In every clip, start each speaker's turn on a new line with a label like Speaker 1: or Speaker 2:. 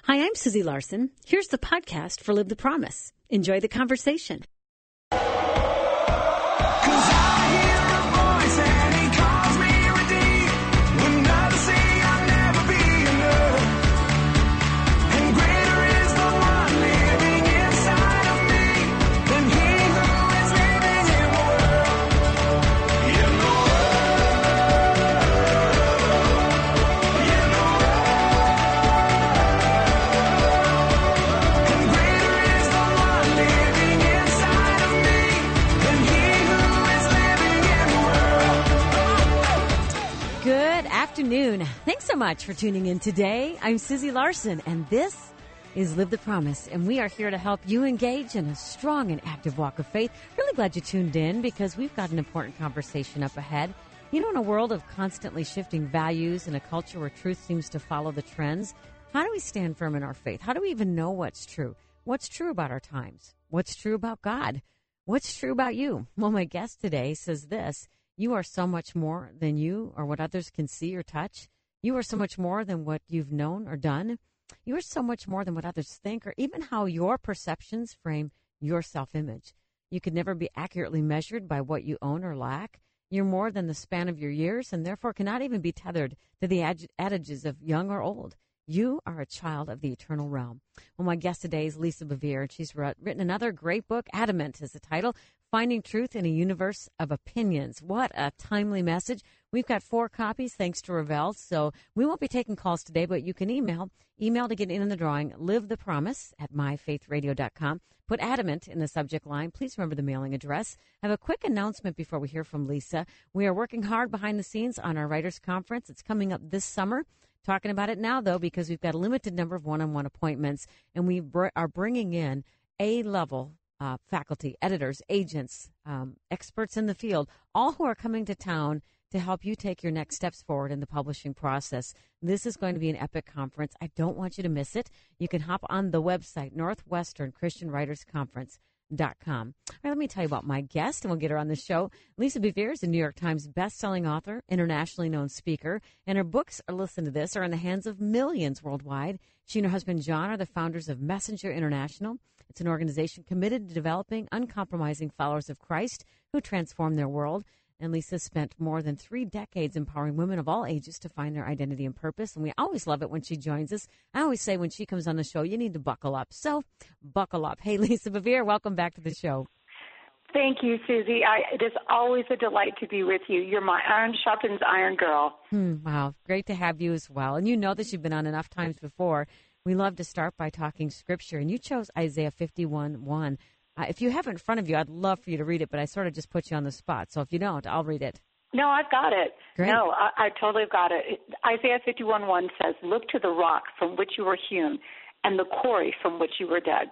Speaker 1: Hi, I'm Susie Larson. Here's the podcast for Live the Promise. Enjoy the conversation. Afternoon. Thanks so much for tuning in today. I'm Susie Larson, and this is Live the Promise, and we are here to help you engage in a strong and active walk of faith. Really glad you tuned in because we've got an important conversation up ahead. You know, in a world of constantly shifting values and a culture where truth seems to follow the trends, how do we stand firm in our faith? How do we even know what's true? What's true about our times? What's true about God? What's true about you? Well, my guest today says this: you are so much more than you or what others can see or touch. You are so much more than what you've known or done. You are so much more than what others think or even how your perceptions frame your self-image. You could never be accurately measured by what you own or lack. You're more than the span of your years and therefore cannot even be tethered to the adages of young or old. You are a child of the eternal realm. Well, my guest today is Lisa Bevere, and she's written another great book. Adamant is the title. Finding Truth in a Universe of Opinions. What a timely message. We've got 4 copies thanks to Ravel, so we won't be taking calls today, but you can email to get in the drawing, livethepromise@myfaithradio.com. Put Adamant in the subject line. Please remember the mailing address. I have a quick announcement before we hear from Lisa. We are working hard behind the scenes on our Writers' Conference. It's coming up this summer. Talking about it now, though, because we've got a limited number of one-on-one appointments, and we are bringing in A-level faculty, editors, agents, experts in the field, all who are coming to town to help you take your next steps forward in the publishing process. This is going to be an epic conference. I don't want you to miss it. You can hop on the website, Northwestern Christian Writers Conference.com. All right, let me tell you about my guest, and we'll get her on the show. Lisa Bevere is a New York Times best-selling author, internationally known speaker, and her books, listen to this, are in the hands of millions worldwide. She and her husband, John, are the founders of Messenger International. It's an organization committed to developing uncompromising followers of Christ who transform their world. And Lisa spent more than 3 decades empowering women of all ages to find their identity and purpose. And we always love it when she joins us. I always say when she comes on the show, you need to buckle up. So buckle up. Hey, Lisa Bevere, welcome back to the show.
Speaker 2: Thank you, Susie. It is always a delight to be with you. You're my iron sharpens iron girl.
Speaker 1: Wow. Great to have you as well. And you know this, you've been on enough times before. We love to start by talking Scripture, and you chose Isaiah 51:1. If you have it in front of you, I'd love for you to read it, but I sort of just put you on the spot. So if you don't, I'll read it.
Speaker 2: No, I've got it.
Speaker 1: Great.
Speaker 2: No, I totally got it. Isaiah 51:1 says, "Look to the rock from which you were hewn, and the quarry from which you were dug."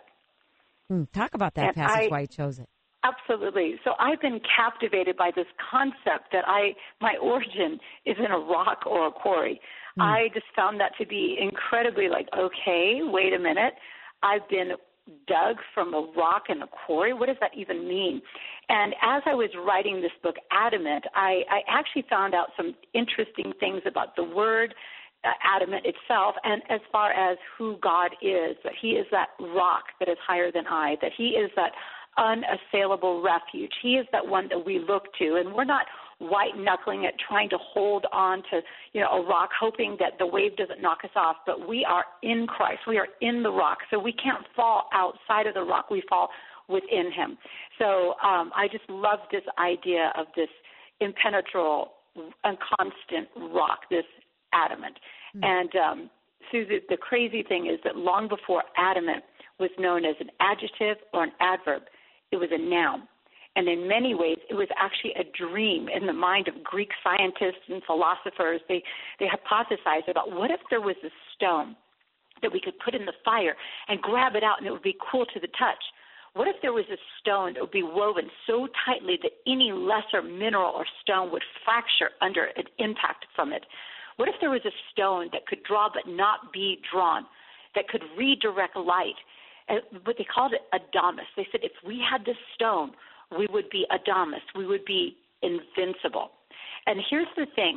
Speaker 1: Talk about that passage, why you chose it.
Speaker 2: Absolutely. So I've been captivated by this concept that my origin is in a rock or a quarry. I just found that to be incredibly okay, wait a minute. I've been dug from a rock and a quarry. What does that even mean? And as I was writing this book, Adamant, I actually found out some interesting things about the word adamant itself, and as far as who God is, that he is that rock that is higher than I, that he is that unassailable refuge. He is that one that we look to, and we're not white-knuckling it, trying to hold on to, a rock, hoping that the wave doesn't knock us off, but we are in Christ. We are in the rock, so we can't fall outside of the rock. We fall within him. So I just love this idea of this impenetrable and constant rock, this adamant. And, Susie, the crazy thing is that long before adamant was known as an adjective or an adverb, it was a noun. And in many ways, it was actually a dream in the mind of Greek scientists and philosophers. They hypothesized about what if there was a stone that we could put in the fire and grab it out and it would be cool to the touch. What if there was a stone that would be woven so tightly that any lesser mineral or stone would fracture under an impact from it? What if there was a stone that could draw but not be drawn, that could redirect light? But they called it Adamus. They said if we had this stone, we would be Adamus. We would be invincible. And here's the thing.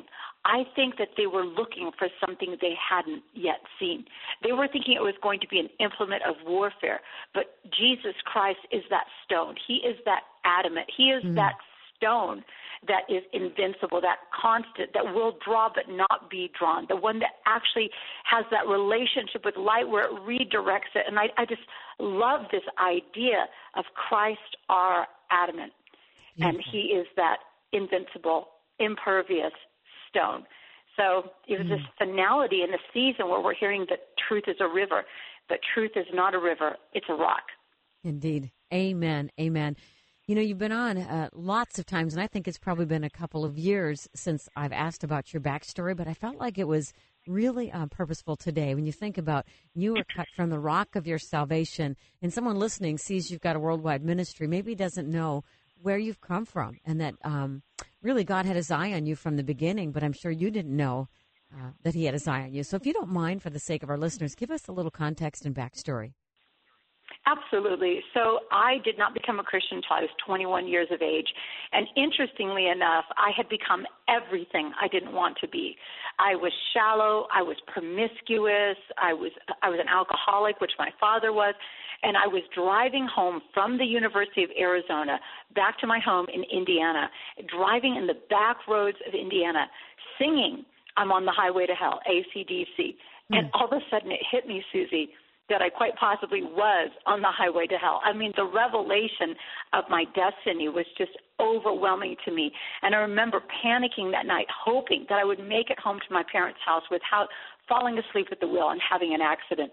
Speaker 2: I think that they were looking for something they hadn't yet seen. They were thinking it was going to be an implement of warfare, but Jesus Christ is that stone. He is that adamant. He is that stone that is invincible, that constant, that will draw but not be drawn, the one that actually has that relationship with light where it redirects it. And I just love this idea of Christ our adamant. And he is that invincible, impervious stone. So it was this finality in the season where we're hearing that truth is a river, but truth is not a river, it's a rock.
Speaker 1: Indeed. Amen. Amen. You know, you've been on lots of times, and I think it's probably been a couple of years since I've asked about your backstory, but I felt like it was really purposeful today. When you think about you were cut from the rock of your salvation, and someone listening sees you've got a worldwide ministry, maybe doesn't know where you've come from, and that really God had his eye on you from the beginning, but I'm sure you didn't know that he had his eye on you. So if you don't mind, for the sake of our listeners, give us a little context and backstory.
Speaker 2: Absolutely. So I did not become a Christian until I was 21 years of age. And interestingly enough, I had become everything I didn't want to be. I was shallow. I was promiscuous. I was an alcoholic, which my father was. And I was driving home from the University of Arizona back to my home in Indiana, driving in the back roads of Indiana, singing I'm on the Highway to Hell, AC/DC. And all of a sudden it hit me, Susie, that I quite possibly was on the highway to hell. I mean, the revelation of my destiny was just overwhelming to me. And I remember panicking that night, hoping that I would make it home to my parents' house without falling asleep at the wheel and having an accident.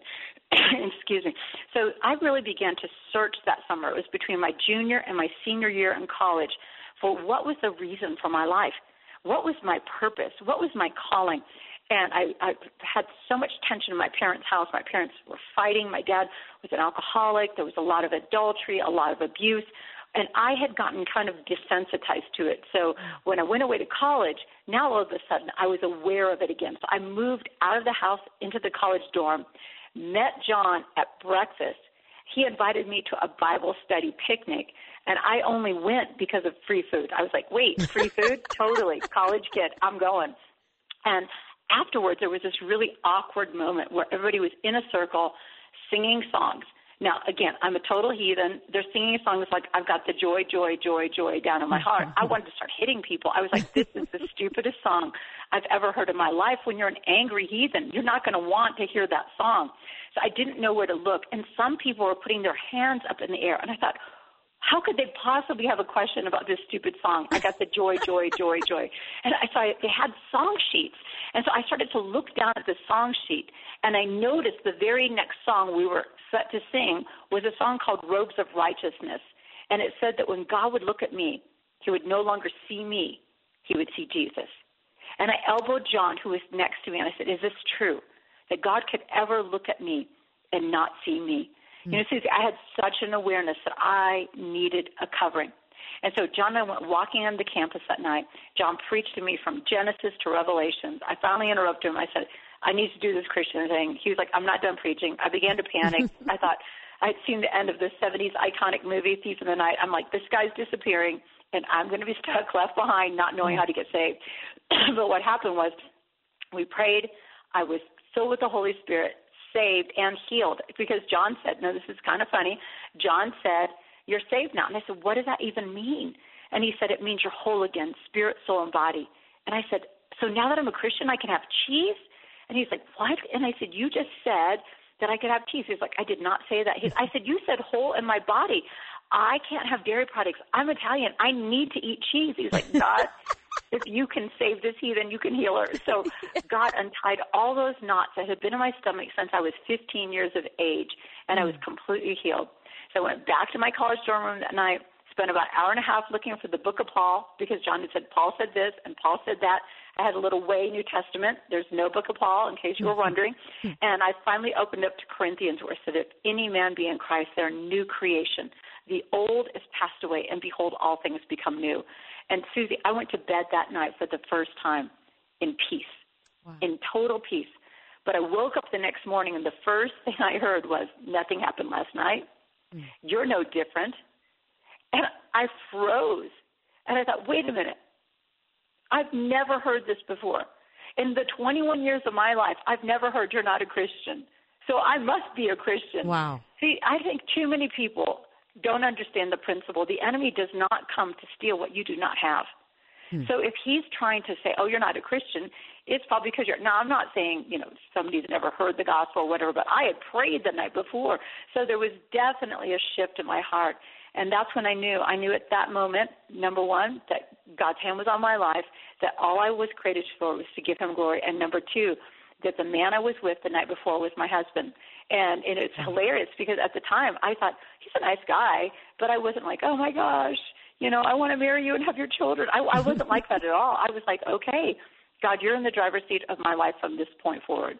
Speaker 2: Excuse me. So I really began to search that summer. It was between my junior and my senior year in college for what was the reason for my life. What was my purpose? What was my calling? And I had so much tension in my parents' house. My parents were fighting. My dad was an alcoholic. There was a lot of adultery, a lot of abuse. And I had gotten kind of desensitized to it. So when I went away to college, now all of a sudden I was aware of it again. So I moved out of the house into the college dorm, met John at breakfast. He invited me to a Bible study picnic, and I only went because of free food. I was like, wait, free food? Totally. College kid, I'm going. And afterwards, there was this really awkward moment where everybody was in a circle singing songs. Now, again, I'm a total heathen. They're singing songs like, I've got the joy, joy, joy, joy down in my heart. I wanted to start hitting people. I was like, this is the stupidest song I've ever heard in my life. When you're an angry heathen, you're not going to want to hear that song. So I didn't know where to look. And some people were putting their hands up in the air. And I thought, how could they possibly have a question about this stupid song? I got the joy, joy, joy, joy. And I saw they had song sheets. And so I started to look down at the song sheet, and I noticed the very next song we were set to sing was a song called Robes of Righteousness. And it said that when God would look at me, he would no longer see me, he would see Jesus. And I elbowed John, who was next to me, and I said, is this true, that God could ever look at me and not see me? You know, Susie, I had such an awareness that I needed a covering. And so John and I went walking on the campus that night. John preached to me from Genesis to Revelations. I finally interrupted him. I said, I need to do this Christian thing. He was like, I'm not done preaching. I began to panic. I thought I'd seen the end of the 70s iconic movie, Thief in the Night. I'm like, this guy's disappearing, and I'm going to be stuck left behind not knowing how to get saved. But what happened was we prayed. I was filled with the Holy Spirit, saved and healed, because John said, no, this is kind of funny. John said, you're saved now. And I said, what does that even mean? And he said, it means you're whole again, spirit, soul, and body. And I said, so now that I'm a Christian, I can have cheese? And he's like, what? And I said, you just said that I could have cheese. He's like, I did not say that. I said, you said whole in my body. I can't have dairy products. I'm Italian. I need to eat cheese. He's like, God, if you can save this heathen, you can heal her. So God untied all those knots that had been in my stomach since I was 15 years of age, and I was completely healed. So I went back to my college dorm room that night, spent about an hour and a half looking for the book of Paul, because John had said, Paul said this and Paul said that. I had a little way New Testament. There's no book of Paul, in case you were wondering. And I finally opened up to Corinthians, where it said, if any man be in Christ, they're a new creation. The old is passed away, and behold, all things become new. And Susie, I went to bed that night for the first time in peace, in total peace. But I woke up the next morning, and the first thing I heard was, nothing happened last night. You're no different. And I froze. And I thought, wait a minute. I've never heard this before. In the 21 years of my life, I've never heard you're not a Christian. So I must be a Christian.
Speaker 1: Wow.
Speaker 2: See, I think too many people don't understand the principle. The enemy does not come to steal what you do not have. So if he's trying to say, oh, you're not a Christian, it's probably because you're – now, I'm not saying, somebody's never heard the gospel or whatever, but I had prayed the night before. So there was definitely a shift in my heart. And that's when I knew. I knew at that moment, number one, that God's hand was on my life, that all I was created for was to give him glory. And number two, that the man I was with the night before was my husband. And it's hilarious because at the time I thought, he's a nice guy, but I wasn't like, oh, my gosh, I want to marry you and have your children. I wasn't like that at all. I was like, okay, God, you're in the driver's seat of my life from this point forward.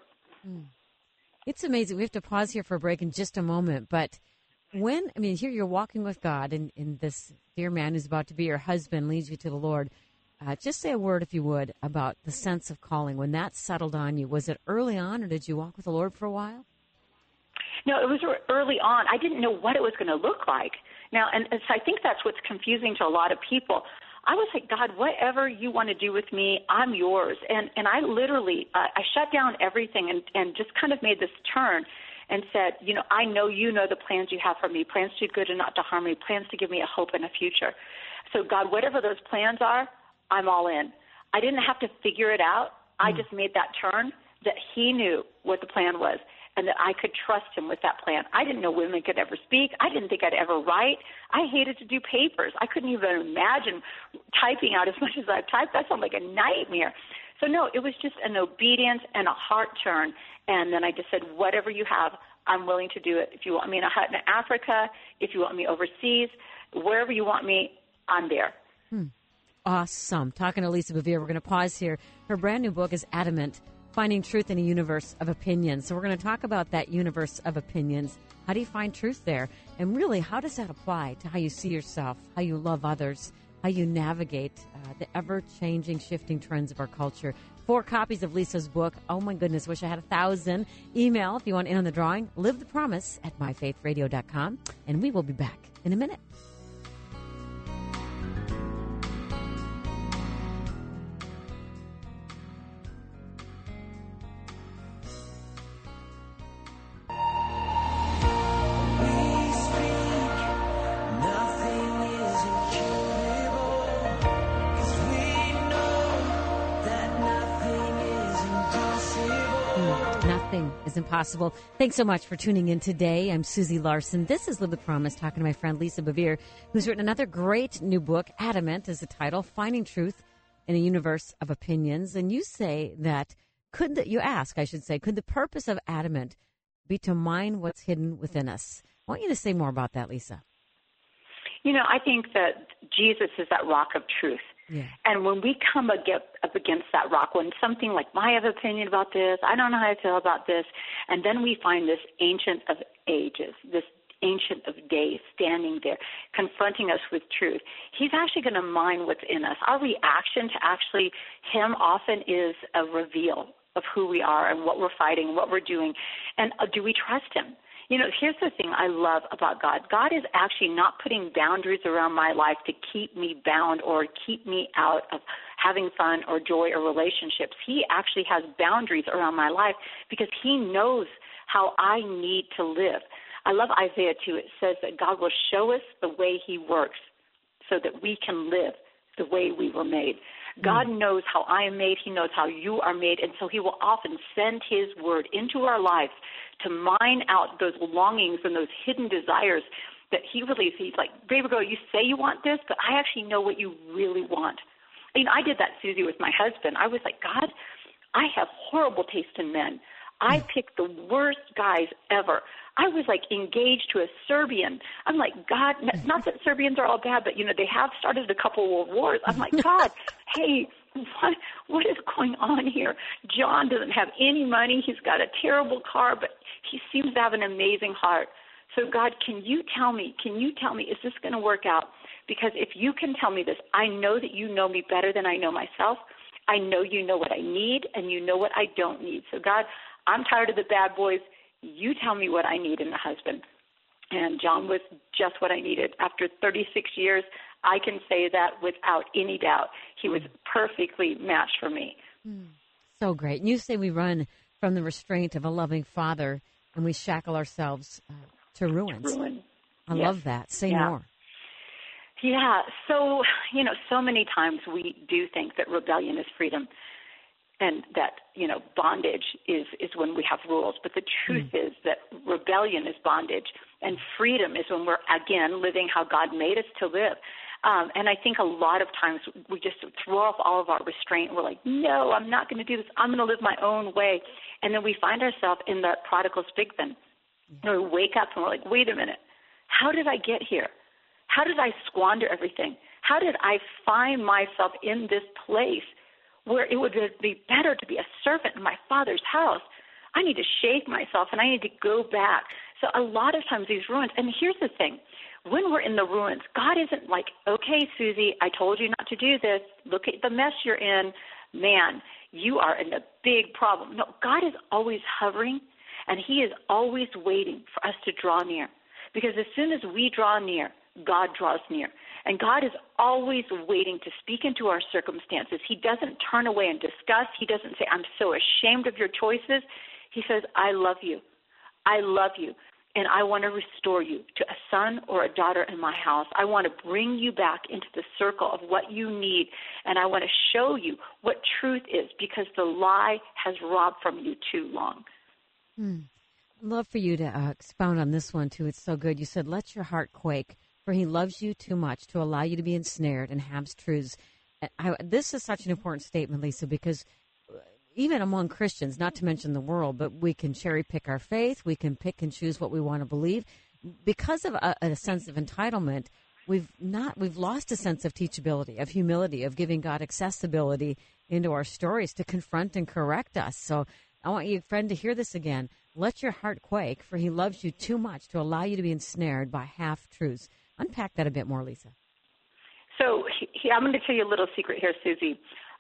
Speaker 1: It's amazing. We have to pause here for a break in just a moment. But here you're walking with God, and this dear man who's about to be your husband leads you to the Lord. Just say a word, if you would, about the sense of calling. When that settled on you, was it early on, or did you walk with the Lord for a while?
Speaker 2: No, it was early on. I didn't know what it was going to look like. Now, and so I think that's what's confusing to a lot of people. I was like, God, whatever you want to do with me, I'm yours. And I literally, I shut down everything and just kind of made this turn and said, I know you know the plans you have for me, plans to do good and not to harm me, plans to give me a hope and a future. So, God, whatever those plans are, I'm all in. I didn't have to figure it out. I just made that turn that he knew what the plan was and that I could trust him with that plan. I didn't know women could ever speak. I didn't think I'd ever write. I hated to do papers. I couldn't even imagine typing out as much as I've typed. That sounded like a nightmare. So, no, it was just an obedience and a heart turn. And then I just said, whatever you have, I'm willing to do it. If you want me in Africa, if you want me overseas, wherever you want me, I'm there.
Speaker 1: Awesome. Talking to Lisa Bevere. We're going to pause here. Her brand new book is Adamant, Finding Truth in a Universe of Opinions. So we're going to talk about that universe of opinions. How do you find truth there? And really, how does that apply to how you see yourself, how you love others, how you navigate the ever-changing, shifting trends of our culture? 4 copies of Lisa's book. Oh, my goodness, wish I had 1,000. Email if you want in on the drawing. Live the Promise at myfaithradio.com. And we will be back in a minute. Is impossible. Thanks so much for tuning in today. I'm Susie Larson. This is Live the Promise, talking to my friend Lisa Bevere, who's written another great new book. Adamant is the title, Finding Truth in a Universe of Opinions. And you say that, could the purpose of Adamant be to mine what's hidden within us? I want you to say more about that, Lisa.
Speaker 2: I think that Jesus is that rock of truth. Yeah. And when we come up against that rock, when something like, I have an opinion about this, I don't know how I feel about this, and then we find this ancient of ages, this ancient of days standing there, confronting us with truth, he's actually going to mine what's in us. Our reaction to actually him often is a reveal of who we are and what we're fighting, what we're doing, and do we trust him? Here's the thing I love about God. God is actually not putting boundaries around my life to keep me bound or keep me out of having fun or joy or relationships. He actually has boundaries around my life because he knows how I need to live. I love Isaiah 2. It says that God will show us the way he works so that we can live the way we were made. God knows how I am made. He knows how you are made. And so he will often send his word into our lives to mine out those longings and those hidden desires that he releases. He's like, baby girl, you say you want this, but I actually know what you really want. I did that, Susie, with my husband. I was like, God, I have horrible taste in men. I picked the worst guys ever. I was like engaged to a Serbian. I'm like, God, not that Serbians are all bad, but they have started a couple world wars. I'm like, God, hey, what is going on here? John doesn't have any money. He's got a terrible car, but he seems to have an amazing heart. So God, can you tell me, is this going to work out? Because if you can tell me this, I know that you know me better than I know myself. I know you know what I need and you know what I don't need. So God, I'm tired of the bad boys. You tell me what I need in a husband. And John was just what I needed. After 36 years, I can say that without any doubt. He was perfectly matched for me.
Speaker 1: So great. And you say we run from the restraint of a loving Father and we shackle ourselves to ruins. I love that. Say more.
Speaker 2: Yeah. So, so many times we do think that rebellion is freedom and that, bondage is when we have rules. But the truth is that rebellion is bondage and freedom is when we're, again, living how God made us to live. And I think a lot of times we just throw off all of our restraint. We're like, no, I'm not going to do this. I'm going to live my own way. And then we find ourselves in the prodigal pig bin. We wake up and we're like, wait a minute. How did I get here? How did I squander everything? How did I find myself in this place where it would be better to be a servant in my Father's house? I need to shake myself and I need to go back. So a lot of times these ruins, and here's the thing, when we're in the ruins, God isn't like, okay, Susie, I told you not to do this. Look at the mess you're in. Man, you are in a big problem. No, God is always hovering, and he is always waiting for us to draw near. Because as soon as we draw near, God draws near. And God is always waiting to speak into our circumstances. He doesn't turn away in disgust. He doesn't say, I'm so ashamed of your choices. He says, I love you. I love you. And I want to restore you to a son or a daughter in my house. I want to bring you back into the circle of what you need. And I want to show you what truth is, because the lie has robbed from you too long.
Speaker 1: I'd love for you to expound on this one, too. It's so good. You said, let your heart quake, for he loves you too much to allow you to be ensnared in half truths. This is such an important statement, Lisa, because even among Christians, not to mention the world, but we can cherry pick our faith. We can pick and choose what we want to believe. Because of a sense of entitlement, we've lost a sense of teachability, of humility, of giving God accessibility into our stories to confront and correct us. So I want you, friend, to hear this again. Let your heart quake, for he loves you too much to allow you to be ensnared by half-truths. Unpack that a bit more, Lisa.
Speaker 2: So I'm going to tell you a little secret here, Susie.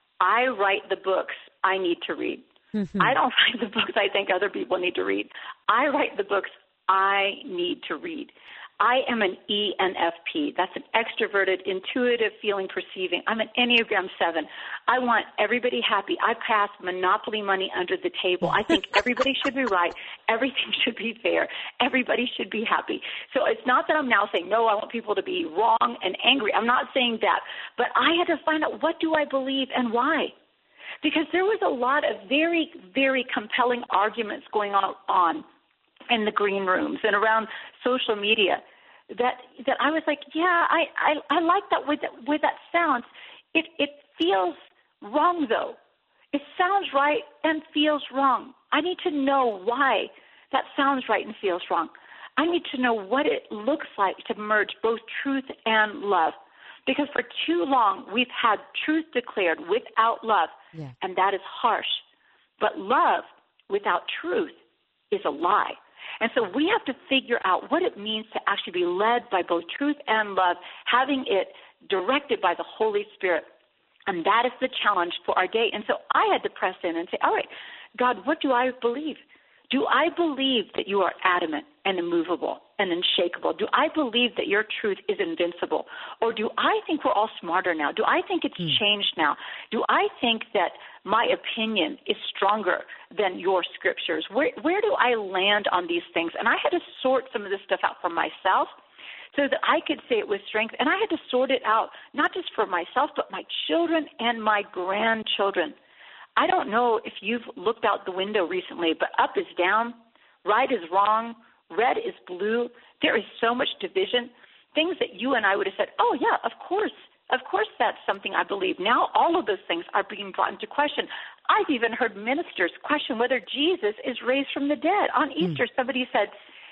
Speaker 2: I write the books I need to read. I don't write the books I think other people need to read. I write the books I need to read. I am an ENFP. That's an extroverted, intuitive, feeling, perceiving. I'm an Enneagram 7. I want everybody happy. I pass monopoly money under the table. I think everybody should be right. Everything should be fair. Everybody should be happy. So it's not that I'm now saying, no, I want people to be wrong and angry. I'm not saying that. But I had to find out, what do I believe and why? Because there was a lot of very, very compelling arguments going on in the green rooms and around social media that I was like, yeah, I like that way that sounds. It feels wrong, though. It sounds right and feels wrong. I need to know why that sounds right and feels wrong. I need to know what it looks like to merge both truth and love. Because for too long, we've had truth declared without love, and that is harsh. But love without truth is a lie. And so we have to figure out what it means to actually be led by both truth and love, having it directed by the Holy Spirit. And that is the challenge for our day. And so I had to press in and say, all right, God, what do I believe? Do I believe that you are adamant and immovable and unshakable? Do I believe that your truth is invincible? Or do I think we're all smarter now? Do I think it's changed now? Do I think that my opinion is stronger than your scriptures? Where do I land on these things? And I had to sort some of this stuff out for myself so that I could say it with strength. And I had to sort it out, not just for myself, but my children and my grandchildren. I don't know if you've looked out the window recently, but up is down, right is wrong, red is blue. There is so much division, things that you and I would have said, oh, yeah, of course that's something I believe. Now all of those things are being brought into question. I've even heard ministers question whether Jesus is raised from the dead. On Easter, somebody said,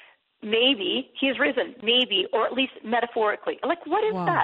Speaker 2: maybe he is risen, maybe, or at least metaphorically. Like, what is that?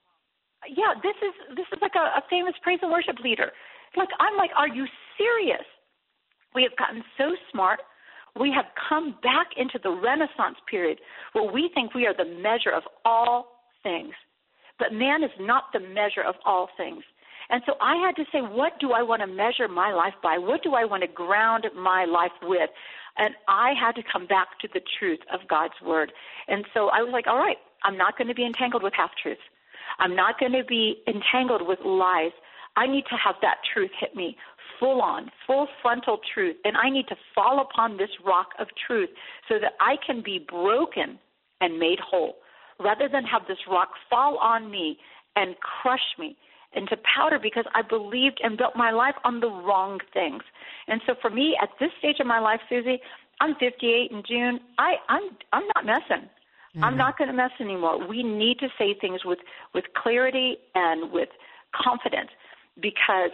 Speaker 2: Yeah, this is like a famous praise and worship leader. I'm like, are you serious? We have gotten so smart. We have come back into the Renaissance period where we think we are the measure of all things. But man is not the measure of all things. And so I had to say, what do I want to measure my life by? What do I want to ground my life with? And I had to come back to the truth of God's word. And so I was like, all right, I'm not going to be entangled with half-truths. I'm not going to be entangled with lies. I need to have that truth hit me full frontal truth, and I need to fall upon this rock of truth so that I can be broken and made whole, rather than have this rock fall on me and crush me into powder because I believed and built my life on the wrong things. And so for me, at this stage of my life, Susie, I'm 58 in June. I'm not messing. Mm-hmm. I'm not going to mess anymore. We need to say things with clarity and with confidence, because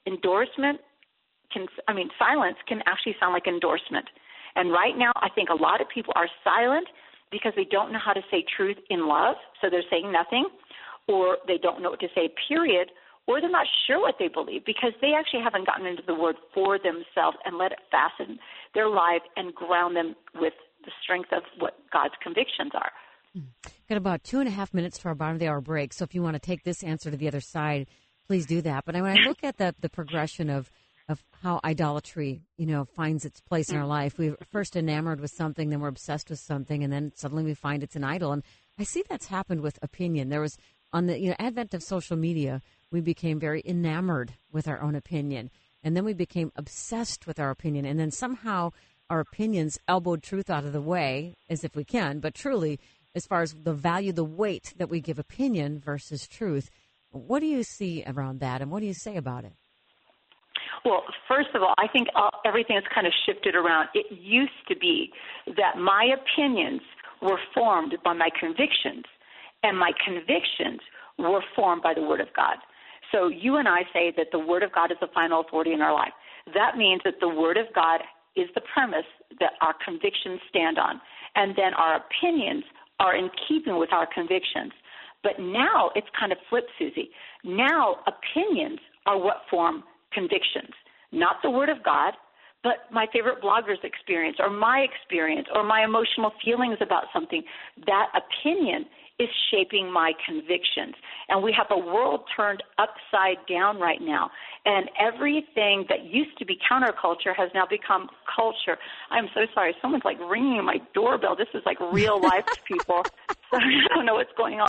Speaker 2: silence can actually sound like endorsement. And right now, I think a lot of people are silent because they don't know how to say truth in love, so they're saying nothing, or they don't know what to say, period, or they're not sure what they believe because they actually haven't gotten into the Word for themselves and let it fasten their life and ground them with the strength of what God's convictions are.
Speaker 1: Got about 2.5 minutes for our bottom of the hour break, so if you want to take this answer to the other side, please do that. But when I look at the progression of how idolatry, finds its place in our life, we're first enamored with something, then we're obsessed with something, and then suddenly we find it's an idol. And I see that's happened with opinion. There was, on the advent of social media, we became very enamored with our own opinion, and then we became obsessed with our opinion, and then somehow our opinions elbowed truth out of the way, as if we can, but truly, as far as the value, the weight that we give opinion versus truth, what do you see around that, and what do you say about it?
Speaker 2: Well, first of all, I think everything has kind of shifted around. It used to be that my opinions were formed by my convictions, and my convictions were formed by the Word of God. So you and I say that the Word of God is the final authority in our life. That means that the Word of God is the premise that our convictions stand on, and then our opinions are in keeping with our convictions. But now it's kind of flipped, Susie. Now opinions are what form convictions, not the Word of God, but my favorite blogger's experience or my emotional feelings about something. That opinion is shaping my convictions. And we have a world turned upside down right now. And everything that used to be counterculture has now become culture. I'm so sorry. Someone's like ringing my doorbell. This is like real life, people. Sorry, I don't know what's going on.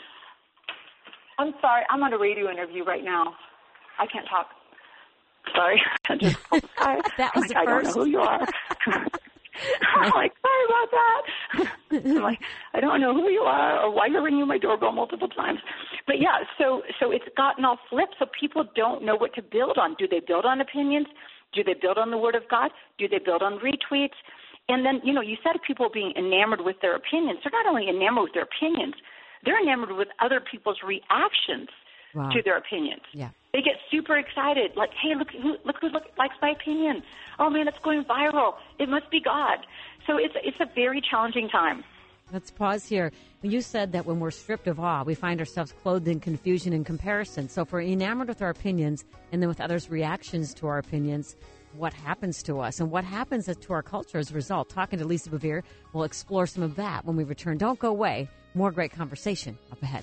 Speaker 2: I'm sorry. I'm on a radio interview right now. I can't talk. Sorry. I just
Speaker 1: that was
Speaker 2: I don't know who you are. I'm like, sorry about that. I'm like, I don't know who you are or why you're ringing my doorbell multiple times. But yeah, so it's gotten all flipped, so people don't know what to build on. Do they build on opinions? Do they build on the Word of God? Do they build on retweets? And then, you said people being enamored with their opinions. They're not only enamored with their opinions, they're enamored with other people's reactions to their opinions.
Speaker 1: Yeah.
Speaker 2: They get super excited, like, hey, look who likes my opinion. Oh, man, it's going viral. It must be God. So it's a very challenging time.
Speaker 1: Let's pause here. You said that when we're stripped of awe, we find ourselves clothed in confusion and comparison. So if we're enamored with our opinions and then with others' reactions to our opinions, what happens to us and what happens to our culture as a result? Talking to Lisa Bevere, we'll explore some of that when we return. Don't go away. More great conversation up ahead.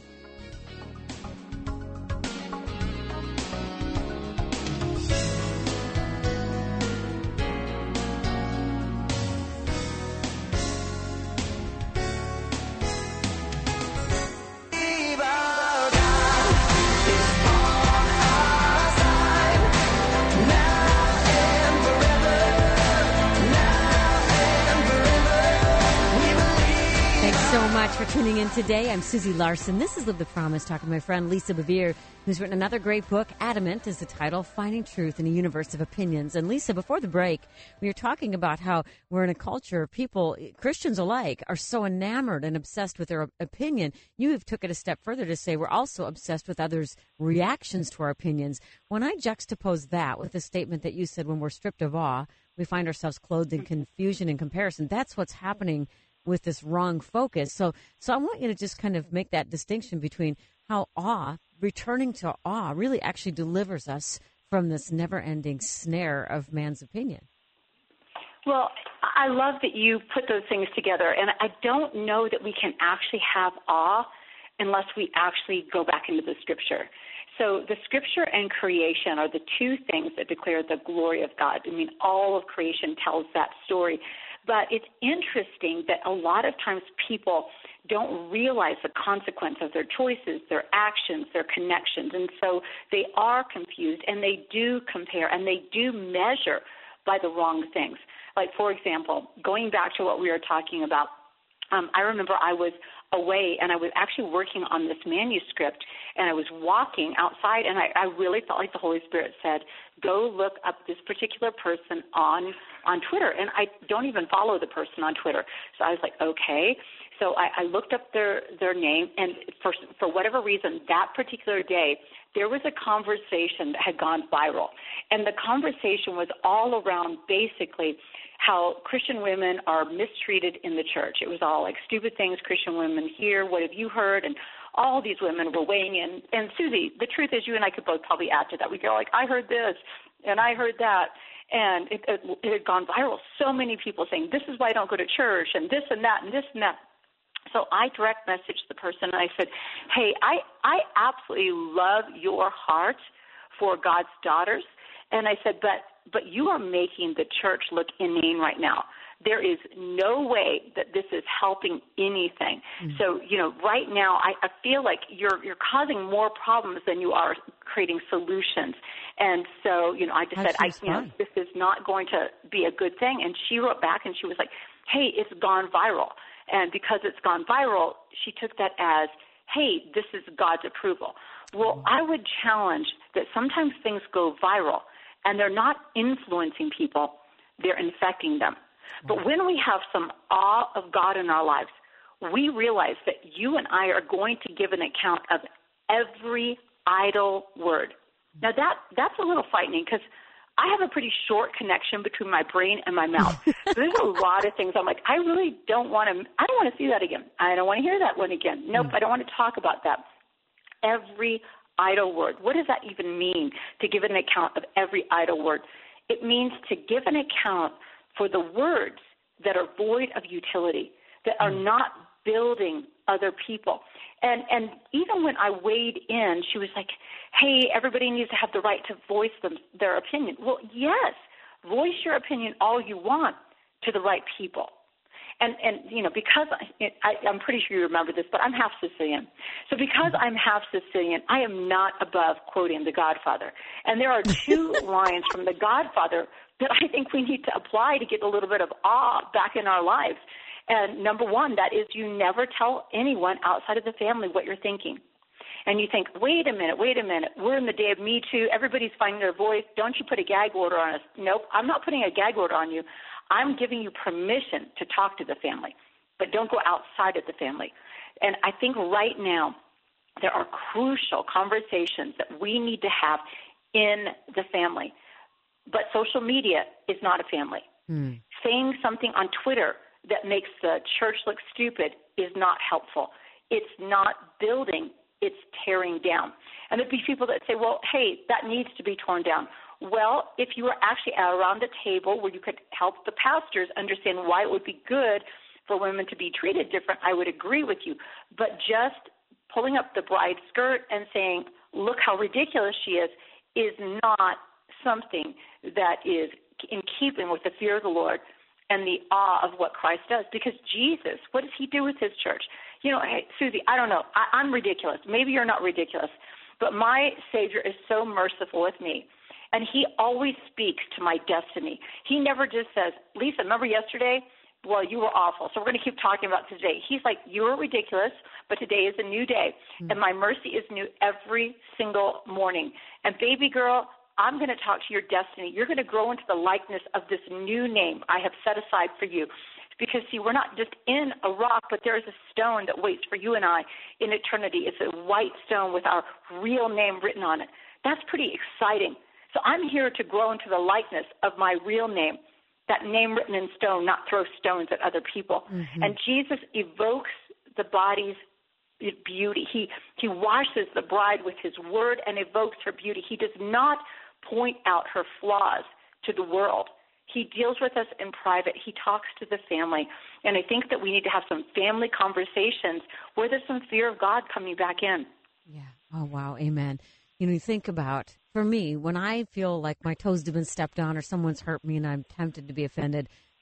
Speaker 1: For tuning in today. I'm Susie Larson. This is Live the Promise, talking to my friend Lisa Bevere, who's written another great book. Adamant is the title, Finding Truth in a Universe of Opinions. And Lisa, before the break, we were talking about how we're in a culture of people, Christians alike, are so enamored and obsessed with their opinion. You have took it a step further to say we're also obsessed with others' reactions to our opinions. When I juxtapose that with the statement that you said, when we're stripped of awe, we find ourselves clothed in confusion and comparison. That's what's happening with this wrong focus. So I want you to just kind of make that distinction between how returning to awe really actually delivers us from this never-ending snare of man's opinion.
Speaker 2: Well, I love that you put those things together, and I don't know that we can actually have awe unless we actually go back into the Scripture. So the Scripture and creation are the two things that declare the glory of God. I mean, all of creation tells that story. But it's interesting that a lot of times people don't realize the consequence of their choices, their actions, their connections. And so they are confused, and they do compare, and they do measure by the wrong things. Like, for example, going back to what we were talking about, I remember I was away, and I was actually working on this manuscript, and I was walking outside, and I really felt like the Holy Spirit said, go look up this particular person on Twitter. And I don't even follow the person on Twitter. So I was like, okay. So I looked up their name, and for whatever reason, that particular day, there was a conversation that had gone viral. And the conversation was all around basically how Christian women are mistreated in the church. It was all like stupid things Christian women hear, what have you heard? And all these women were weighing in. And Susie, the truth is you and I could both probably add to that. We go like, I heard this and I heard that. And it had gone viral. So many people saying, this is why I don't go to church, and this and that and this and that. So I direct messaged the person, and I said, hey, I absolutely love your heart for God's daughters. And I said, but you are making the church look inane right now. There is no way that this is helping anything. Mm-hmm. So, right now I feel like you're causing more problems than you are creating solutions. And so, I just said, this is not going to be a good thing. And she wrote back, and she was like, hey, it's gone viral. And because it's gone viral, she took that as, hey, this is God's approval. Well, I would challenge that sometimes things go viral, and they're not influencing people, they're infecting them. But when we have some awe of God in our lives, we realize that you and I are going to give an account of every idle word. Now, that's a little frightening, because I have a pretty short connection between my brain and my mouth. So there's a lot of things I'm like, I really don't want to see that again. I don't want to hear that one again. Nope, I don't want to talk about that. Every idle word. What does that even mean, to give an account of every idle word? It means to give an account for the words that are void of utility, that are not building other people. And even when I weighed in, she was like, hey, everybody needs to have the right to voice their opinion. Well, yes, voice your opinion all you want to the right people. And because I'm pretty sure you remember this, but I'm half Sicilian. So because I'm half Sicilian, I am not above quoting The Godfather. And there are two lines from The Godfather that I think we need to apply to get a little bit of awe back in our lives. And number one, that is, you never tell anyone outside of the family what you're thinking. And you think, wait a minute, we're in the day of Me Too, everybody's finding their voice, don't you put a gag order on us? Nope, I'm not putting a gag order on you. I'm giving you permission to talk to the family, but don't go outside of the family. And I think right now there are crucial conversations that we need to have in the family. But social media is not a family. Saying something on Twitter that makes the church look stupid is not helpful. It's not building, it's tearing down. And there'd be people that say, well, hey, that needs to be torn down. Well, if you were actually around a table where you could help the pastors understand why it would be good for women to be treated different, I would agree with you. But just pulling up the bride's skirt and saying, look how ridiculous she is not something that is in keeping with the fear of the Lord and the awe of what Christ does. Because Jesus, what does he do with his church? Hey, Susie, I don't know. I'm ridiculous. Maybe you're not ridiculous. But my Savior is so merciful with me. And he always speaks to my destiny. He never just says, Lisa, remember yesterday? Well, you were awful, so we're going to keep talking about today. He's like, you were ridiculous, but today is a new day. And my mercy is new every single morning. And baby girl, I'm going to talk to your destiny. You're going to grow into the likeness of this new name I have set aside for you. Because, see, we're not just in a rock, but there is a stone that waits for you and I in eternity. It's a white stone with our real name written on it. That's pretty exciting. So I'm here to grow into the likeness of my real name, that name written in stone, not throw stones at other people. And Jesus evokes the body's beauty. He washes the bride with his word and evokes her beauty. He does not point out her flaws to the world. He deals with us in private. He talks to the family. And I think that we need to have some family conversations where there's some fear of God coming back in.
Speaker 1: Yeah. Oh, wow. Amen. You think about, for me, when I feel like my toes have been stepped on or someone's hurt me and I'm tempted to be offended,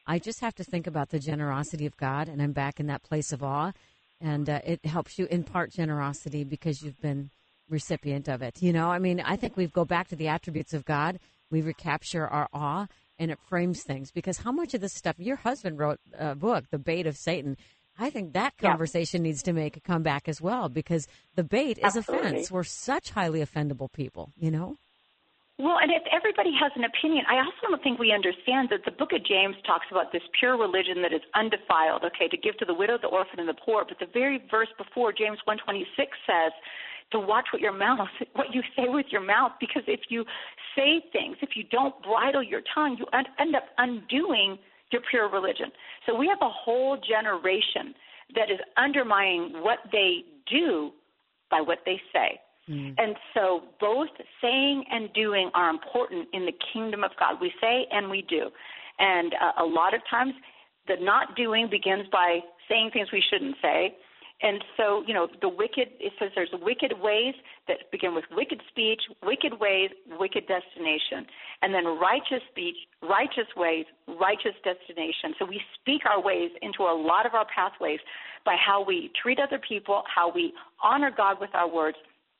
Speaker 1: I just have to think about the generosity of God, and I'm back in that place of awe. And it helps you impart generosity because you've been recipient of it. You know, I mean, I think we go back to the attributes of God. We recapture our awe, and it frames things. Because how much of this stuff, your husband wrote a book, The Bait of Satan. I think that conversation needs to make a comeback as well, because the bait is offense. We're such highly offendable people, you know?
Speaker 2: Well, and if everybody has an opinion, I also don't think we understand that the book of James talks about this pure religion that is undefiled, okay, to give to the widow, the orphan, and the poor. But the very verse before, James 1:26 says to watch what you say with your mouth, because if you say things, if you don't bridle your tongue, you end up undoing your pure religion. So we have a whole generation that is undermining what they do by what they say. And so both saying and doing are important in the kingdom of God. We say and we do. And a lot of times the not doing begins by saying things we shouldn't say. And so, you know, it says there's wicked ways that begin with wicked speech, wicked ways, wicked destination. And then righteous speech, righteous ways, righteous destination. So we speak our ways into a lot of our pathways by how we treat other people, how we honor God with our words.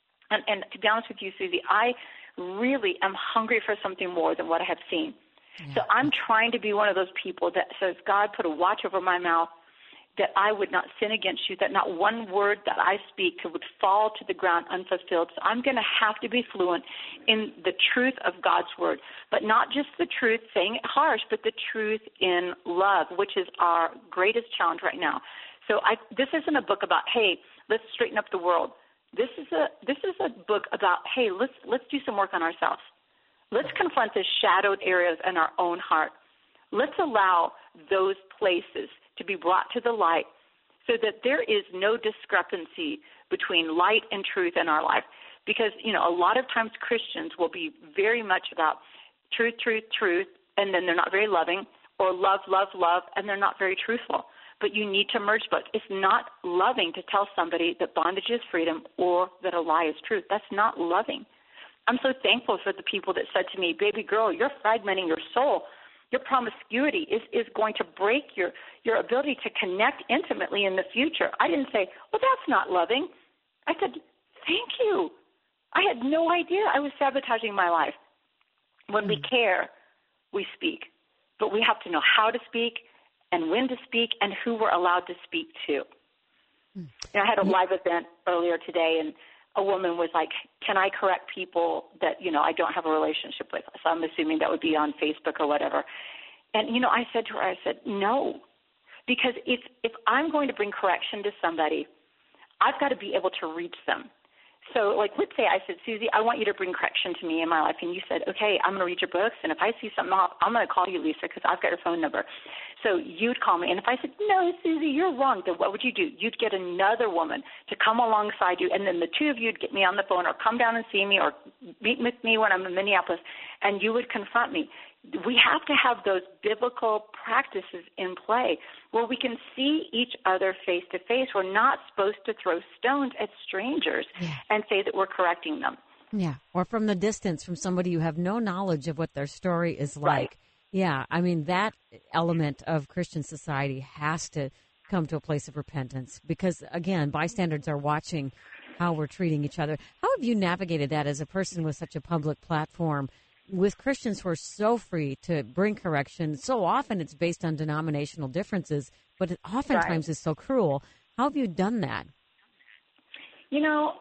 Speaker 2: And to be honest with you, Susie, I really am hungry for something more than what I have seen. Yeah. So I'm trying to be one of those people that says, God, put a watch over my mouth, that I would not sin against you, that not one word that I speak would fall to the ground unfulfilled. So I'm going to have to be fluent in the truth of God's word, but not just the truth, saying it harsh, but the truth in love, which is our greatest challenge right now. So this isn't a book about, hey, let's straighten up the world. This is a book about, hey, let's do some work on ourselves. Let's confront the shadowed areas in our own heart. Let's allow those places to be brought to the light so that there is no discrepancy between light and truth in our life. Because, you know, a lot of times Christians will be very much about truth, truth, truth, and then they're not very loving, or love, love, love, and they're not very truthful. But you need to merge both. It's not loving to tell somebody that bondage is freedom or that a lie is truth. That's not loving. I'm so thankful for the people that said to me, baby girl, you're fragmenting your soul. Your promiscuity is going to break your ability to connect intimately in the future. I didn't say, well, that's not loving. I said, thank you. I had no idea I was sabotaging my life. When we care, we speak. But we have to know how to speak and when to speak and who we're allowed to speak to. You know, I had a live event earlier today, and a woman was like, can I correct people that, you know, I don't have a relationship with? So I'm assuming that would be on Facebook or whatever. And, you know, I said to her, I said, no, because if I'm going to bring correction to somebody, I've got to be able to reach them. So, like, let's say I said, Susie, I want you to bring correction to me in my life. And you said, okay, I'm going to read your books. And if I see something off, I'm going to call you, Lisa, because I've got your phone number. So you'd call me. And if I said, no, Susie, you're wrong, then what would you do? You'd get another woman to come alongside you. And then the two of you would get me on the phone or come down and see me or meet with me when I'm in Minneapolis. And you would confront me. We have to have those biblical practices in play where we can see each other face to face. We're not supposed to throw stones at strangers and say that we're correcting them.
Speaker 1: Yeah, or from the distance, from somebody you have no knowledge of what their story is like.
Speaker 2: Right.
Speaker 1: Yeah, I mean, that element of Christian society has to come to a place of repentance because, again, bystanders are watching how we're treating each other. How have you navigated that as a person with such a public platform? With Christians who are so free to bring correction, so often it's based on denominational differences, but it oftentimes is so cruel. How have you done that?
Speaker 2: You know,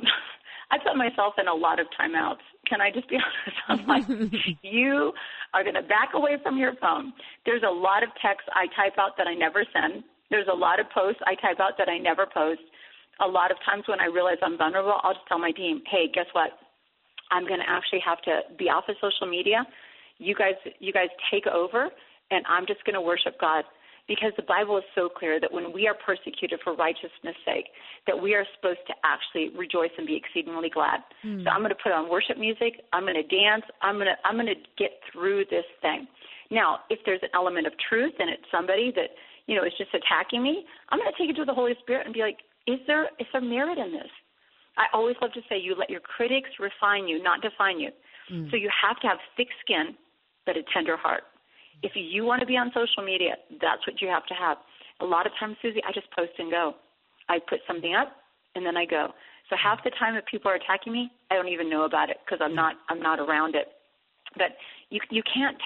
Speaker 2: I put myself in a lot of timeouts. Can I just be honest? I'm like, you are going to back away from your phone. There's a lot of texts I type out that I never send. There's a lot of posts I type out that I never post. A lot of times when I realize I'm vulnerable, I'll just tell my team, hey, guess what? I'm going to actually have to be off of social media. You guys take over, and I'm just going to worship God. Because the Bible is so clear that when we are persecuted for righteousness' sake, that we are supposed to actually rejoice and be exceedingly glad. So I'm going to put on worship music. I'm going to dance. I'm going to get through this thing. Now, if there's an element of truth and it's somebody that, you know, is just attacking me, I'm going to take it to the Holy Spirit and be like, is there merit in this? I always love to say you let your critics refine you, not define you. So you have to have thick skin but a tender heart. If you want to be on social media, that's what you have to have. A lot of times, Susie, I just post and go. I put something up, and then I go. So half the time if people are attacking me, I don't even know about it because I'm not around it. But you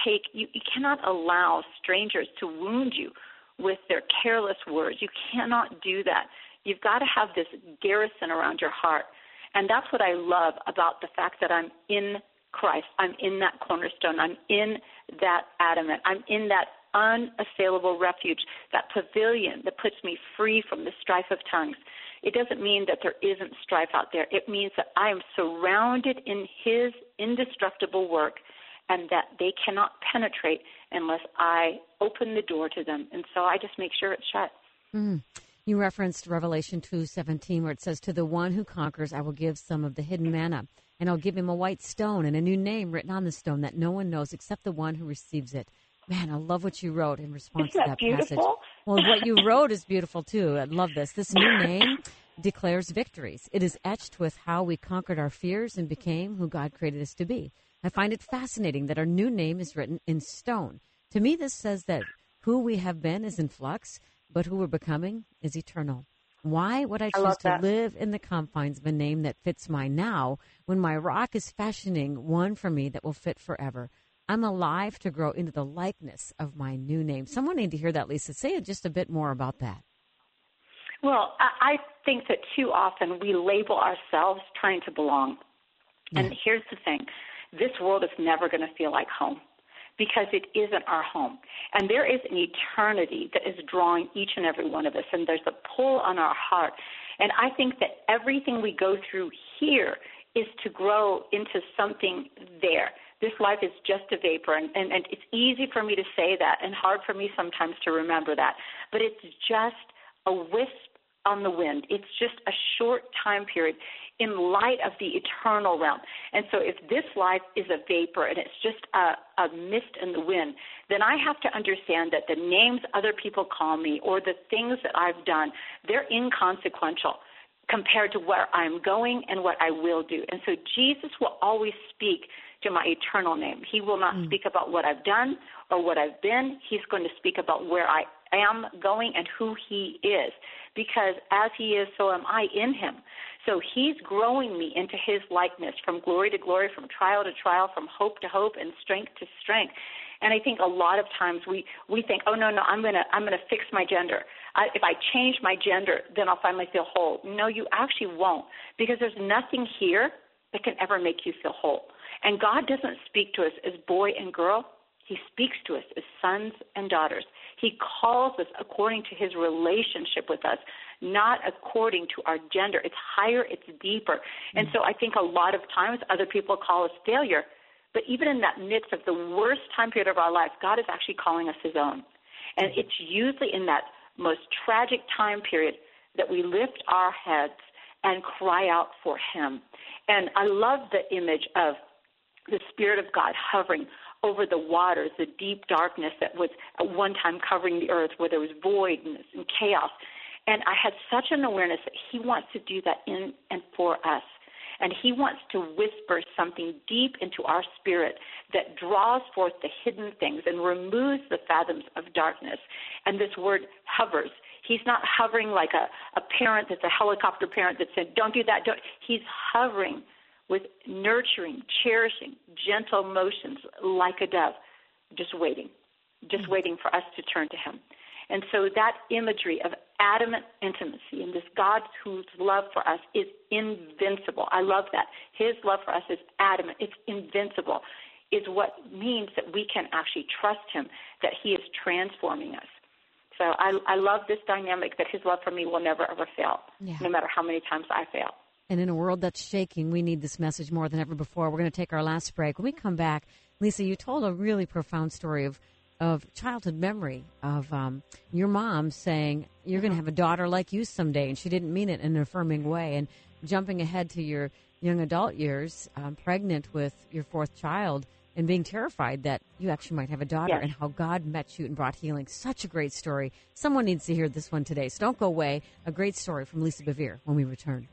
Speaker 2: cannot allow strangers to wound you with their careless words. You cannot do that. You've got to have this garrison around your heart. And that's what I love about the fact that I'm in Christ. I'm in that cornerstone. I'm in that adamant. I'm in that unassailable refuge, that pavilion that puts me free from the strife of tongues. It doesn't mean that there isn't strife out there. It means that I am surrounded in his indestructible work and that they cannot penetrate unless I open the door to them. And so I just make sure it's shut.
Speaker 1: Mm. You referenced Revelation 2:17, where it says, "To the one who conquers, I will give some of the hidden manna, and I'll give him a white stone and a new name written on the stone that no one knows except the one who receives it." Man, I love what you wrote in response to that passage. Well, what you wrote is beautiful, too. I love this. This new name declares victories. It is etched with how we conquered our fears and became who God created us to be. I find it fascinating that our new name is written in stone. To me, this says that who we have been is in flux, but who we're becoming is eternal. Why would I choose to live in the confines of a name that fits my now when my rock is fashioning one for me that will fit forever? I'm alive to grow into the likeness of my new name. Someone need to hear that, Lisa. Say just a bit more about that.
Speaker 2: Well, I think that too often we label ourselves trying to belong. Yeah. And here's the thing. This world is never going to feel like home because it isn't our home. And there is an eternity that is drawing each and every one of us, and there's a pull on our heart. And I think that everything we go through here is to grow into something there. This life is just a vapor, and it's easy for me to say that and hard for me sometimes to remember that. But it's just a wisp on the wind. It's just a short time period in light of the eternal realm. And so if this life is a vapor and it's just a mist in the wind, then I have to understand that the names other people call me or the things that I've done, they're inconsequential compared to where I'm going and what I will do. And so Jesus will always speak to my eternal name. He will not speak about what I've done or what I've been. He's going to speak about where I am going and who he is, because as he is, so am I in him. So he's growing me into his likeness from glory to glory, from trial to trial, from hope to hope, and strength to strength. And I think a lot of times we think, oh, no, I'm gonna fix my gender. If I change my gender, then I'll finally feel whole. No, you actually won't, because there's nothing here that can ever make you feel whole. And God doesn't speak to us as boy and girl. He speaks to us as sons and daughters. He calls us according to his relationship with us, not according to our gender. It's higher, it's deeper. And so I think a lot of times other people call us failure. But even in that midst of the worst time period of our life, God is actually calling us his own. And it's usually in that most tragic time period that we lift our heads and cry out for him. And I love the image of the Spirit of God hovering over the waters, the deep darkness that was at one time covering the earth where there was voidness and chaos. And I had such an awareness that he wants to do that in and for us. And he wants to whisper something deep into our spirit that draws forth the hidden things and removes the fathoms of darkness. And this word hovers. He's not hovering like a parent that's a helicopter parent that said, don't do that. He's hovering with nurturing, cherishing, gentle motions like a dove, just waiting for us to turn to him. And so that imagery of adamant intimacy and this God whose love for us is invincible. I love that. His love for us is adamant. It's invincible, is what means that we can actually trust him, that he is transforming us. So I love this dynamic that his love for me will never, ever fail, no matter how many times I fail.
Speaker 1: And in a world that's shaking, we need this message more than ever before. We're going to take our last break. When we come back, Lisa, you told a really profound story of childhood memory of your mom saying, you're going to have a daughter like you someday, and she didn't mean it in an affirming way. And jumping ahead to your young adult years, pregnant with your fourth child, and being terrified that you actually might have a daughter, and how God met you and brought healing. Such a great story. Someone needs to hear this one today, so don't go away. A great story from Lisa Bevere when we return.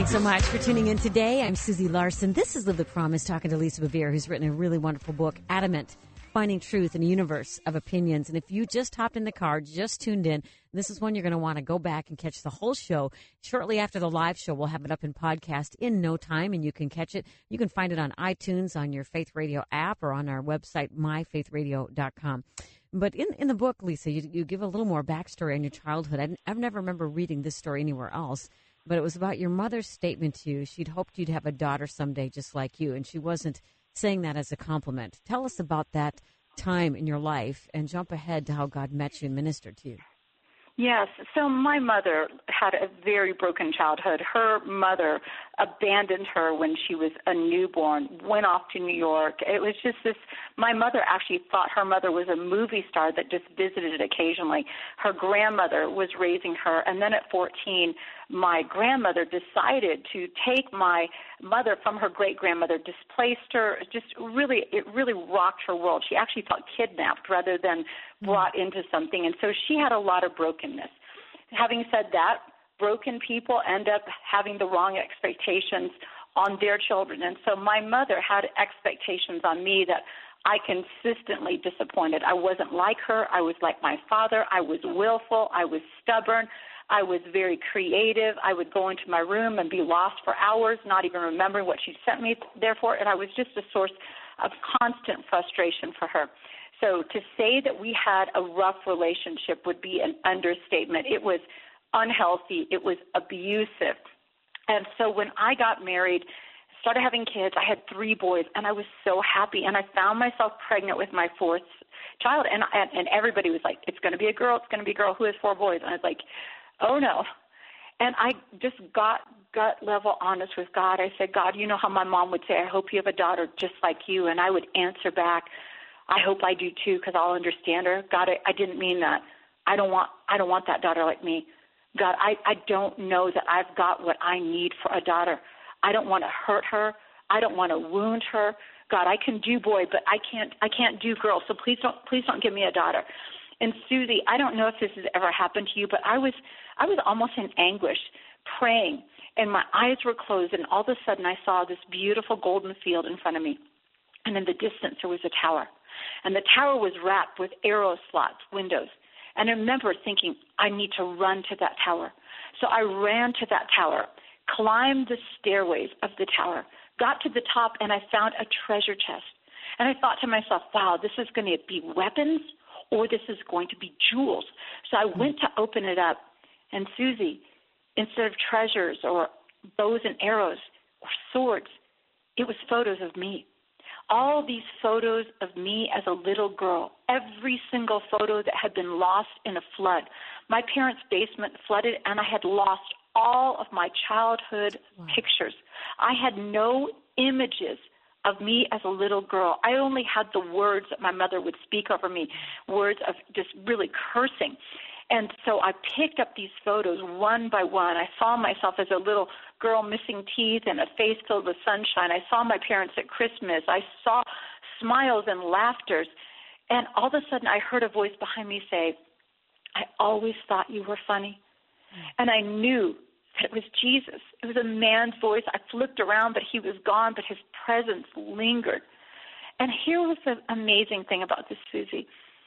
Speaker 1: Thanks so much for tuning in today. I'm Susie Larson. This is Live the Promise, talking to Lisa Bevere, who's written a really wonderful book, Adamant, Finding Truth in a Universe of Opinions. And if you just hopped in the car, just tuned in, this is one you're going to want to go back and catch the whole show. Shortly after the live show, we'll have it up in podcast in no time, and you can catch it. You can find it on iTunes, on your Faith Radio app, or on our website, myfaithradio.com. But in the book, Lisa, you give a little more backstory on your childhood. I've never remember reading this story anywhere else. But it was about your mother's statement to you. She'd hoped you'd have a daughter someday just like you, and she wasn't saying that as a compliment. Tell us about that time in your life and jump ahead to how God met you and ministered to you.
Speaker 2: Yes. So my mother had a very broken childhood. Her mother abandoned her when she was a newborn, went off to New York. It was just this, my mother actually thought her mother was a movie star that just visited occasionally. Her grandmother was raising her, and then at 14, my grandmother decided to take my mother from her great-grandmother, displaced her, it really rocked her world. She actually felt kidnapped rather than brought into something, and so she had a lot of brokenness. Having said that, broken people end up having the wrong expectations on their children, and so my mother had expectations on me that I consistently disappointed. I wasn't like her. I was like my father. I was willful. I was stubborn. I was very creative. I would go into my room and be lost for hours, not even remembering what she sent me there for, and I was just a source of constant frustration for her. So to say that we had a rough relationship would be an understatement. It was unhealthy. It was abusive. And so when I got married, started having kids, I had 3 boys, and I was so happy, and I found myself pregnant with my 4th child, and everybody was like, it's going to be a girl, it's going to be a girl who has 4 boys. And I was like, oh, no. And I just got gut level honest with God. I said, God, you know how my mom would say, I hope you have a daughter just like you. And I would answer back, I hope I do too, because I'll understand her. God, I didn't mean that. I don't want that daughter like me. God, I don't know that I've got what I need for a daughter. I don't want to hurt her. I don't want to wound her. God, I can do boy, but I can't do girl. So please don't give me a daughter. And Susie, I don't know if this has ever happened to you, but I was almost in anguish, praying, and my eyes were closed, and all of a sudden I saw this beautiful golden field in front of me, and in the distance there was a tower, and the tower was wrapped with arrow slots, windows, and I remember thinking, I need to run to that tower. So I ran to that tower, climbed the stairways of the tower, got to the top, and I found a treasure chest, and I thought to myself, wow, this is going to be weapons, or this is going to be jewels. So I went to open it up, and Susie, instead of treasures or bows and arrows or swords, it was photos of me. All these photos of me as a little girl, every single photo that had been lost in a flood. My parents' basement flooded, and I had lost all of my childhood pictures. I had no images of me as a little girl. I only had the words that my mother would speak over me, words of just really cursing. And so I picked up these photos one by one. I saw myself as a little girl missing teeth and a face filled with sunshine. I saw my parents at Christmas. I saw smiles and laughters. And all of a sudden I heard a voice behind me say, I always thought you were funny. And I knew that it was Jesus. It was a man's voice. I flipped around, but he was gone, but his presence lingered. And here was the amazing thing about this, Susie.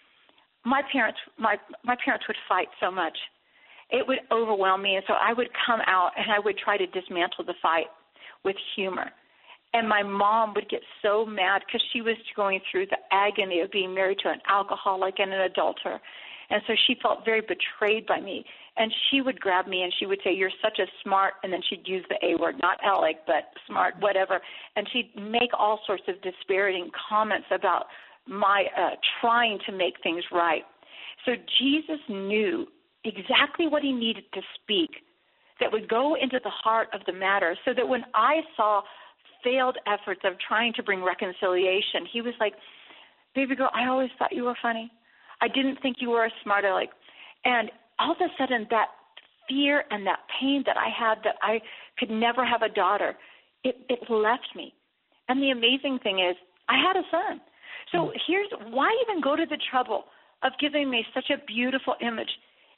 Speaker 2: My parents would fight so much. It would overwhelm me, and so I would come out and I would try to dismantle the fight with humor. And my mom would get so mad because she was going through the agony of being married to an alcoholic and an adulterer. And so she felt very betrayed by me. And she would grab me and she would say, you're such a smart, and then she'd use the A word, not Alec, but smart, whatever. And she'd make all sorts of disparaging comments about my trying to make things right. So Jesus knew exactly what he needed to speak that would go into the heart of the matter, so that when I saw failed efforts of trying to bring reconciliation, he was like, baby girl, I always thought you were funny. I didn't think you were a smart aleck. And all of a sudden, that fear and that pain that I had that I could never have a daughter, it left me. And the amazing thing is, I had a son. So here's why even go to the trouble of giving me such a beautiful image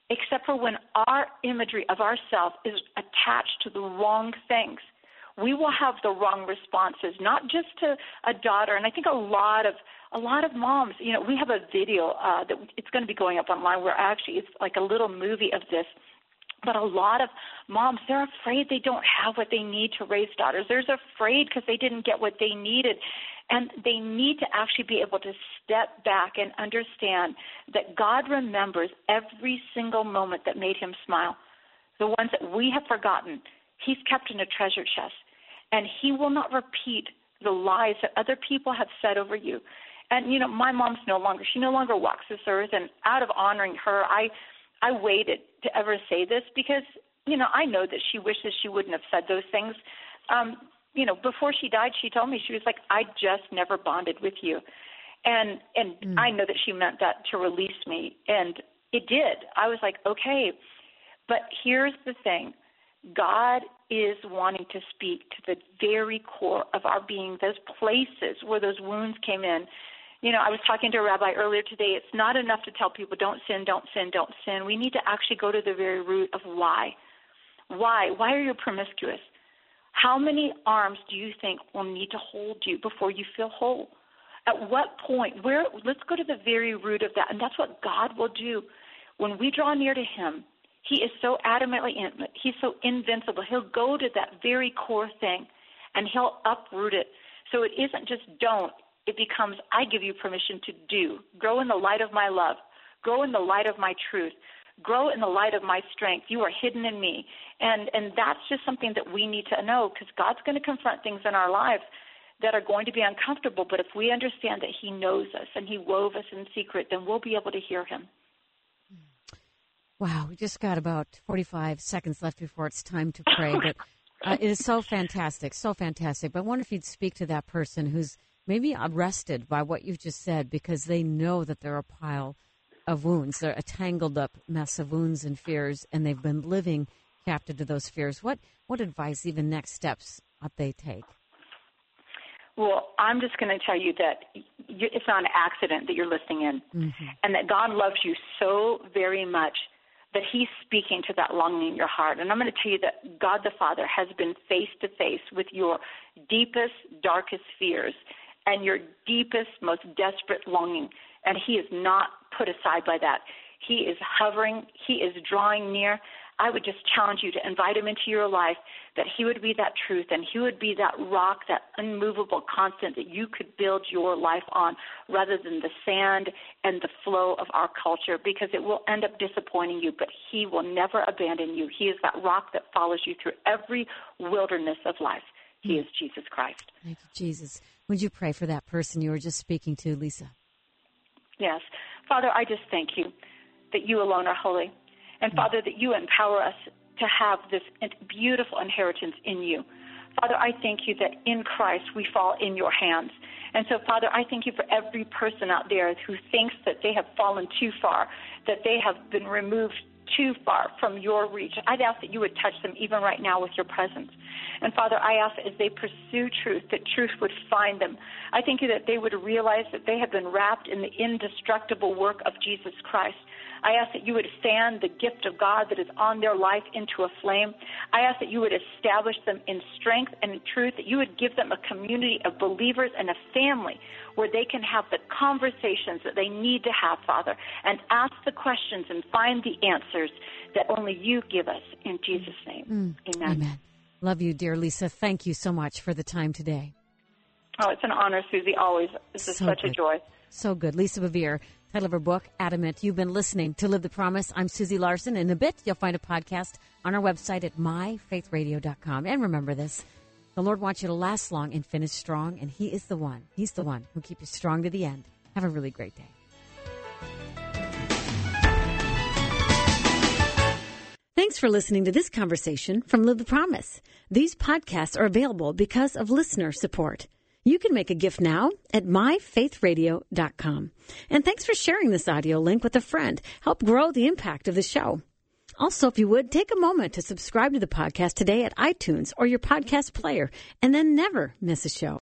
Speaker 2: except for when our imagery of ourselves is attached to the wrong things. We will have the wrong responses, not just to a daughter. And I think a lot of moms, we have a video that it's going to be going up online where actually it's like a little movie of this. But a lot of moms, they're afraid they don't have what they need to raise daughters. They're afraid because they didn't get what they needed. And they need to actually be able to step back and understand that God remembers every single moment that made him smile. The ones that we have forgotten, he's kept in a treasure chest. And he will not repeat the lies that other people have said over you. And, my mom's no longer walks this earth. And out of honoring her, I waited to ever say this because, I know that she wishes she wouldn't have said those things. Before she died, she told me, she was like, I just never bonded with you. And I know that she meant that to release me. And it did. I was like, okay. But here's the thing. God is wanting to speak to the very core of our being, those places where those wounds came in. I was talking to a rabbi earlier today. It's not enough to tell people, don't sin, don't sin, don't sin. We need to actually go to the very root of why. Why? Why are you promiscuous? How many arms do you think will need to hold you before you feel whole? At what point? Let's go to the very root of that. And that's what God will do. When we draw near to him, he is so adamantly intimate. He's so invincible. He'll go to that very core thing, and he'll uproot it. So it isn't just don't. It becomes, I give you permission to do. Grow in the light of my love. Grow in the light of my truth. Grow in the light of my strength. You are hidden in me. And that's just something that we need to know, because God's going to confront things in our lives that are going to be uncomfortable. But if we understand that he knows us and he wove us in secret, then we'll be able to hear him.
Speaker 1: Wow, we just got about 45 seconds left before it's time to pray. But it is so fantastic, so fantastic. But I wonder if you'd speak to that person who's maybe arrested by what you've just said because they know that they're a pile of wounds. They're a tangled up mess of wounds and fears, and they've been living captive to those fears. What advice, even next steps, they take?
Speaker 2: Well, I'm just going to tell you that it's not an accident that you're listening in, and that God loves you so very much that he's speaking to that longing in your heart. And I'm going to tell you that God the Father has been face-to-face with your deepest, darkest fears and your deepest, most desperate longing, and he is not put aside by that. He is hovering. He is drawing near. I would just challenge you to invite him into your life, that he would be that truth and he would be that rock, that unmovable constant that you could build your life on rather than the sand and the flow of our culture, because it will end up disappointing you, but he will never abandon you. He is that rock that follows you through every wilderness of life. He is Jesus Christ.
Speaker 1: Thank you, Jesus. Would you pray for that person you were just speaking to, Lisa?
Speaker 2: Yes. Father, I just thank you that you alone are holy. And, Father, that you empower us to have this beautiful inheritance in you. Father, I thank you that in Christ we fall in your hands. And so, Father, I thank you for every person out there who thinks that they have fallen too far, that they have been removed too far from your reach. I'd ask that you would touch them even right now with your presence. And, Father, I ask that as they pursue truth, that truth would find them. I thank you that they would realize that they have been wrapped in the indestructible work of Jesus Christ. I ask that you would fan the gift of God that is on their life into a flame. I ask that you would establish them in strength and in truth, that you would give them a community of believers and a family where they can have the conversations that they need to have, Father, and ask the questions and find the answers that only you give us. In Jesus' name, amen.
Speaker 1: Amen. Love you, dear Lisa. Thank you so much for the time today.
Speaker 2: Oh, it's an honor, Susie, always. This is such a joy.
Speaker 1: So good. Lisa Bevere, title of her book, Adamant. You've been listening to Live the Promise. I'm Susie Larson. In a bit, you'll find a podcast on our website at myfaithradio.com. And remember this, the Lord wants you to last long and finish strong, and he is the one. He's the one who'll keep you strong to the end. Have a really great day. Thanks for listening to this conversation from Live the Promise. These podcasts are available because of listener support. You can make a gift now at myfaithradio.com. And thanks for sharing this audio link with a friend. Help grow the impact of the show. Also, if you would, take a moment to subscribe to the podcast today at iTunes or your podcast player, and then never miss a show.